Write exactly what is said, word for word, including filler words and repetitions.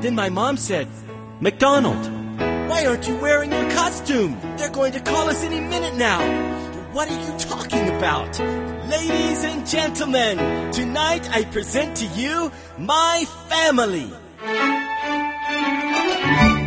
Then my mom said, "McDonald, why aren't you wearing your costume? They're going to call us any minute now." "What are you talking about?" "Ladies and gentlemen, tonight I present to you my family."